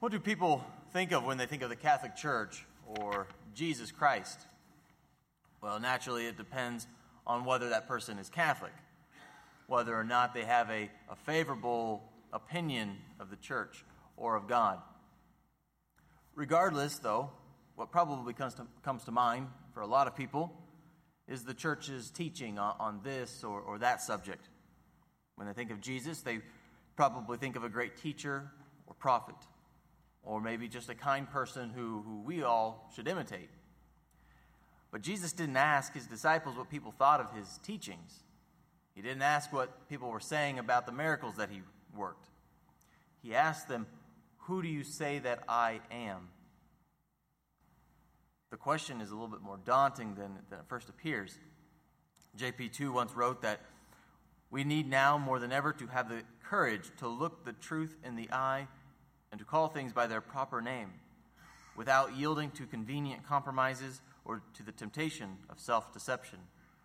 What do people think of when they think of the Catholic Church or Jesus Christ? Well, naturally, it depends on whether that person is Catholic, whether or not they have a favorable opinion of the church or of God. Regardless, though, what probably comes to mind for a lot of people is the church's teaching on this or that subject. When they think of Jesus, they probably think of a great teacher or prophet, or maybe just a kind person who we all should imitate. But Jesus didn't ask his disciples what people thought of his teachings. He didn't ask what people were saying about the miracles that he worked. He asked them, "Who do you say that I am?" The question is a little bit more daunting than it first appears. JP2 once wrote that we need now more than ever to have the courage to look the truth in the eye and to call things by their proper name, without yielding to convenient compromises or to the temptation of self-deception.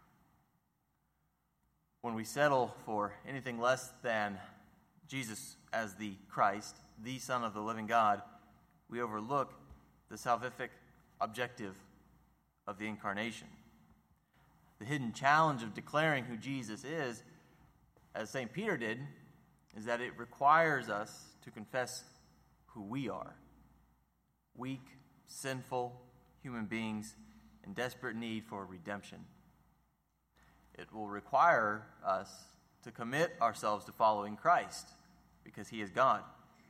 When we settle for anything less than Jesus as the Christ, the Son of the living God, we overlook the salvific objective of the incarnation. The hidden challenge of declaring who Jesus is, as St. Peter did, is that it requires us to confess who we are. Weak, sinful human beings in desperate need for redemption. It will require us to commit ourselves to following Christ because he is God.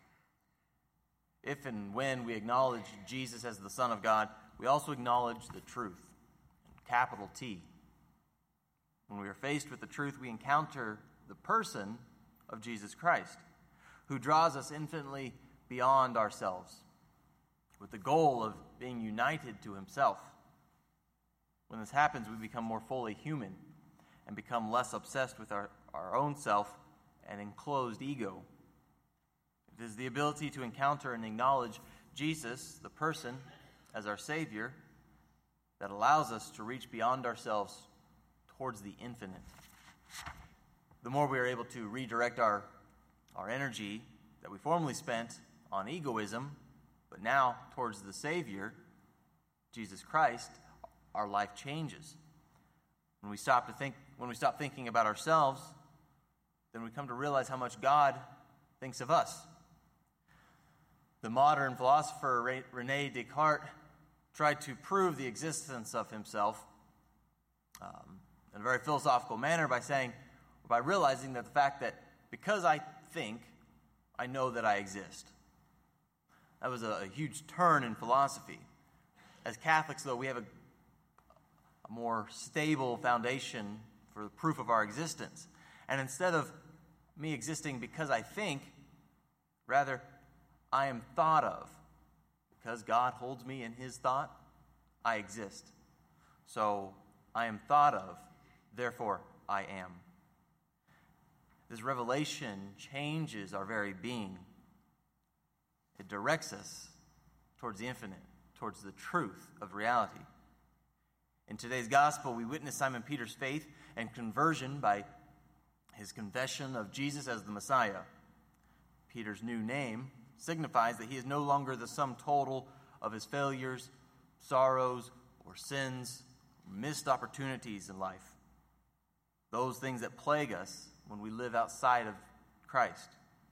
If and when we acknowledge Jesus as the Son of God, we also acknowledge the truth, capital T. When we are faced with the truth, we encounter the person of Jesus Christ, who draws us infinitely beyond ourselves, with the goal of being united to himself. When this happens, we become more fully human and become less obsessed with our own self and enclosed ego. It is the ability to encounter and acknowledge Jesus, the person, as our Savior, that allows us to reach beyond ourselves towards the infinite. The more we are able to redirect our energy that we formerly spent on egoism, but now towards the Savior, Jesus Christ, our life changes. When we stop thinking about ourselves, then we come to realize how much God thinks of us. The modern philosopher René Descartes tried to prove the existence of himself in a very philosophical manner by realizing that the fact that because I think, I know that I exist. That was a huge turn in philosophy. As Catholics, though, we have a more stable foundation for the proof of our existence. And instead of me existing because I think, rather, I am thought of. Because God holds me in his thought, I exist. So I am thought of, therefore I am. This revelation changes our very being. It directs us towards the infinite, towards the truth of reality. In today's gospel, we witness Simon Peter's faith and conversion by his confession of Jesus as the Messiah. Peter's new name signifies that he is no longer the sum total of his failures, sorrows, or sins, or missed opportunities in life. Those things that plague us when we live outside of Christ.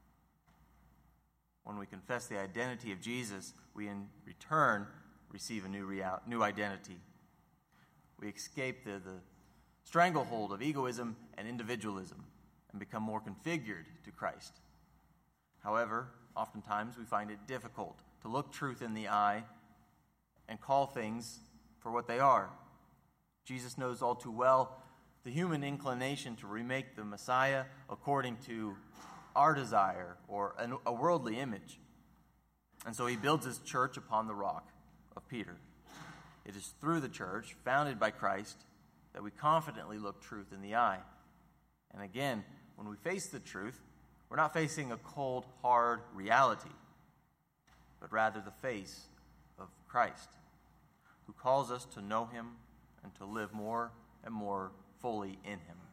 When we confess the identity of Jesus, we in return receive a new identity. We escape the stranglehold of egoism and individualism and become more configured to Christ. However, oftentimes we find it difficult to look truth in the eye and call things for what they are. Jesus knows all too well the human inclination to remake the Messiah according to our desire or a worldly image. And so he builds his church upon the rock of Peter. It is through the church, founded by Christ, that we confidently look truth in the eye. And again, when we face the truth, we're not facing a cold, hard reality, but rather the face of Christ, who calls us to know him and to live more and more fully in him.